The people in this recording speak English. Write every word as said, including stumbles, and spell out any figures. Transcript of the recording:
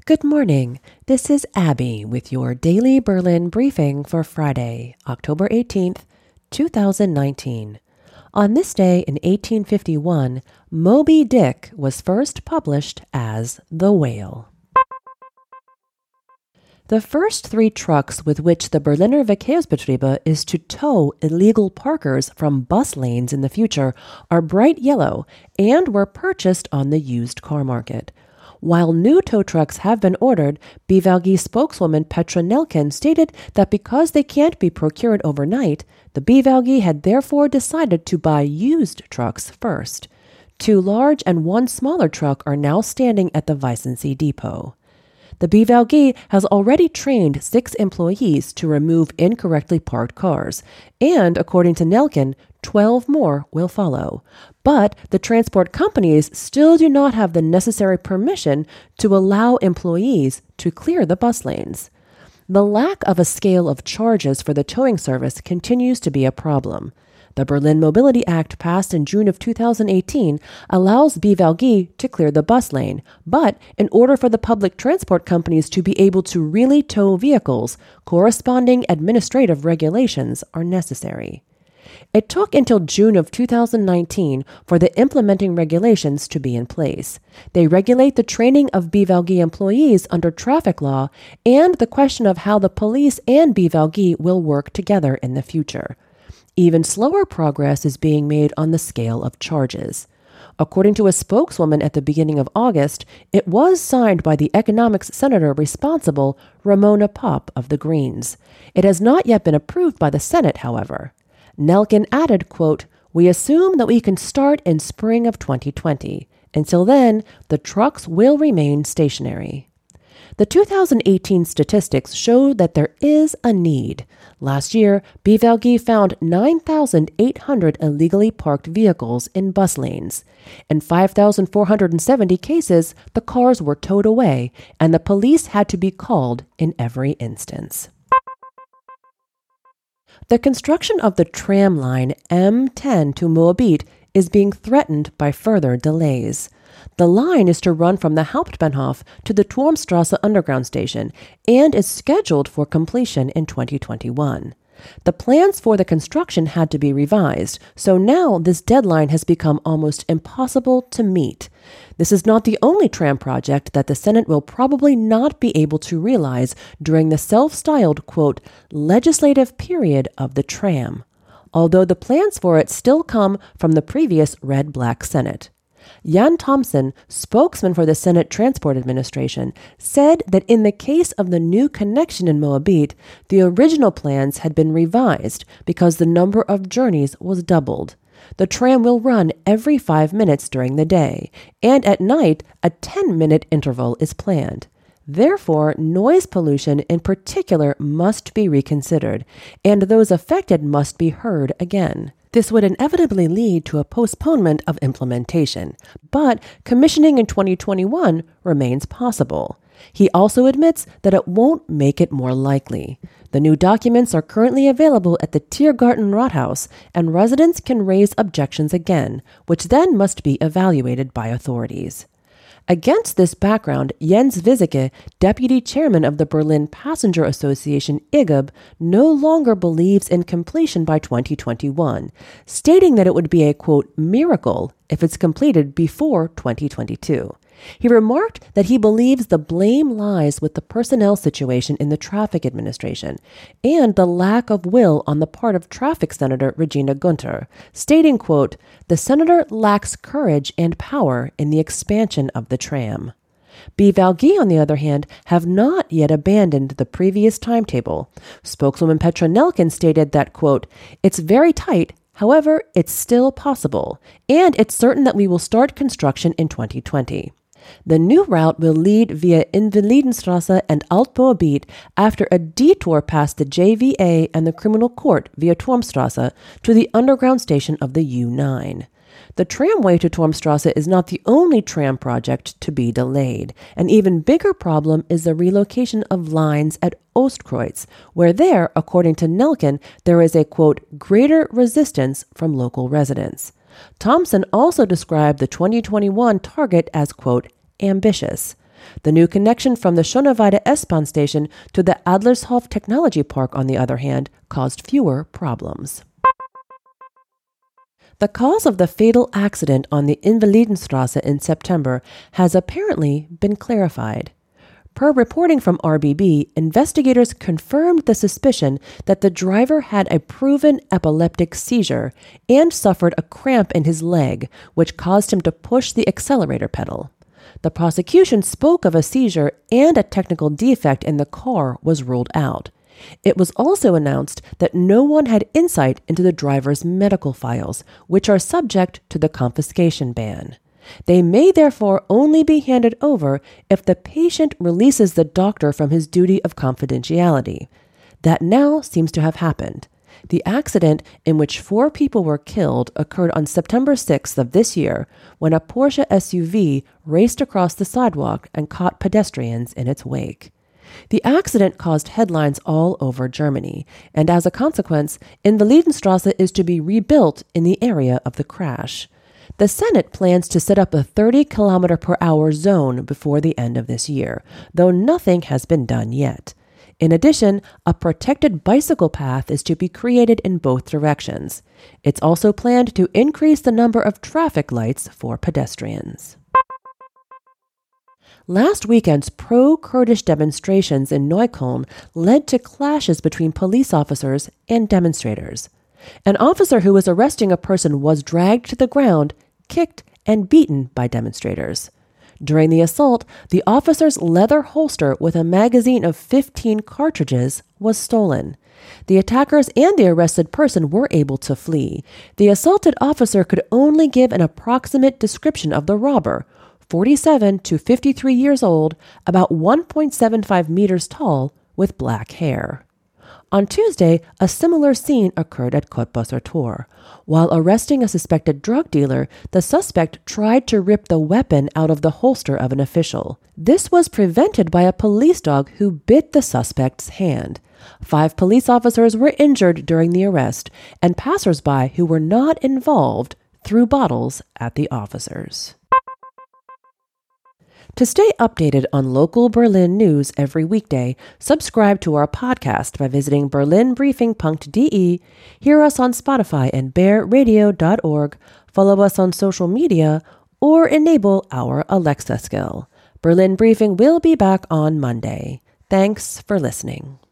Good morning. This is Abby with your daily Berlin briefing for Friday, October eighteenth, two thousand nineteen. On this day in eighteen fifty-one, Moby Dick was first published as The Whale. The first three trucks with which the Berliner Verkehrsbetriebe is to tow illegal parkers from bus lanes in the future are bright yellow and were purchased on the used car market. While new tow trucks have been ordered, B V G spokeswoman Petra Nelken stated that because they can't be procured overnight, the B V G had therefore decided to buy used trucks first. Two large and one smaller truck are now standing at the Weissensee depot. The B V G has already trained six employees to remove incorrectly parked cars, and according to Nelken, twelve more will follow. But the transport companies still do not have the necessary permission to allow employees to clear the bus lanes. The lack of a scale of charges for the towing service continues to be a problem. The Berlin Mobility Act passed in June of two thousand eighteen allows B V G to clear the bus lane, but in order for the public transport companies to be able to really tow vehicles, corresponding administrative regulations are necessary. It took until June of two thousand nineteen for the implementing regulations to be in place. They regulate the training of B V G employees under traffic law and the question of how the police and B V G will work together in the future. Even slower progress is being made on the scale of charges. According to a spokeswoman at the beginning of August, it was signed by the economics senator responsible, Ramona Popp of the Greens. It has not yet been approved by the Senate, however. Nelken added, quote, "We assume that we can start in spring of twenty twenty. Until then, the trucks will remain stationary." The two thousand eighteen statistics show that there is a need. Last year, B V G found nine thousand eight hundred illegally parked vehicles in bus lanes. In five thousand four hundred seventy cases, the cars were towed away, and the police had to be called in every instance. The construction of the tram line M ten to Moabit is being threatened by further delays. The line is to run from the Hauptbahnhof to the Turmstrasse underground station and is scheduled for completion in twenty twenty-one. The plans for the construction had to be revised, so now this deadline has become almost impossible to meet. This is not the only tram project that the Senate will probably not be able to realize during the self-styled, quote, legislative period of the tram, although the plans for it still come from the previous red-black Senate. Jan Thompson, spokesman for the Senate Transport Administration, said that in the case of the new connection in Moabit, the original plans had been revised because the number of journeys was doubled. The tram will run every five minutes during the day, and at night, a ten-minute interval is planned. Therefore, noise pollution in particular must be reconsidered, and those affected must be heard again. This would inevitably lead to a postponement of implementation, but commissioning in twenty twenty-one remains possible. He also admits that it won't make it more likely. The new documents are currently available at the Tiergarten Rathaus, and residents can raise objections again, which then must be evaluated by authorities. Against this background, Jens Wieseke, deputy chairman of the Berlin Passenger Association I G A B, no longer believes in completion by twenty twenty-one, stating that it would be a, quote, miracle if it's completed before twenty twenty-two. He remarked that he believes the blame lies with the personnel situation in the traffic administration and the lack of will on the part of traffic senator Regina Gunther, stating, quote, the senator lacks courage and power in the expansion of the tram. B V G, on the other hand, have not yet abandoned the previous timetable. Spokeswoman Petra Nelken stated that, quote, it's very tight. However, it's still possible, and it's certain that we will start construction in twenty twenty. The new route will lead via Invalidenstrasse and Alt-Moabit after a detour past the J V A and the criminal court via Turmstrasse to the underground station of the U nine. The tramway to Turmstrasse is not the only tram project to be delayed. An even bigger problem is the relocation of lines at Ostkreuz, where there, according to Nelken, there is a, quote, greater resistance from local residents. Thompson also described the twenty twenty-one target as, quote, ambitious. The new connection from the Schöneweide S-Bahn station to the Adlershof Technology Park, on the other hand, caused fewer problems. The cause of the fatal accident on the Invalidenstraße in September has apparently been clarified. Per reporting from R B B, investigators confirmed the suspicion that the driver had a proven epileptic seizure and suffered a cramp in his leg, which caused him to push the accelerator pedal. The prosecution spoke of a seizure, and a technical defect in the car was ruled out. It was also announced that no one had insight into the driver's medical files, which are subject to the confiscation ban. They may therefore only be handed over if the patient releases the doctor from his duty of confidentiality. That now seems to have happened. The accident, in which four people were killed, occurred on September sixth of this year when a Porsche S U V raced across the sidewalk and caught pedestrians in its wake. The accident caused headlines all over Germany, and as a consequence, Invalidenstraße is to be rebuilt in the area of the crash. The Senate plans to set up a thirty kilometer per hour zone before the end of this year, though nothing has been done yet. In addition, a protected bicycle path is to be created in both directions. It's also planned to increase the number of traffic lights for pedestrians. Last weekend's pro-Kurdish demonstrations in Neukölln led to clashes between police officers and demonstrators. An officer who was arresting a person was dragged to the ground, kicked, and beaten by demonstrators. During the assault, the officer's leather holster with a magazine of fifteen cartridges was stolen. The attackers and the arrested person were able to flee. The assaulted officer could only give an approximate description of the robber, forty-seven to fifty-three years old, about one point seven five meters tall, with black hair. On Tuesday, a similar scene occurred at Cottbusser Tor. While arresting a suspected drug dealer, the suspect tried to rip the weapon out of the holster of an official. This was prevented by a police dog who bit the suspect's hand. Five police officers were injured during the arrest, and passers-by who were not involved threw bottles at the officers. To stay updated on local Berlin news every weekday, subscribe to our podcast by visiting berlin briefing punkt de, hear us on Spotify and bear radio dot org, follow us on social media, or enable our Alexa skill. Berlin Briefing will be back on Monday. Thanks for listening.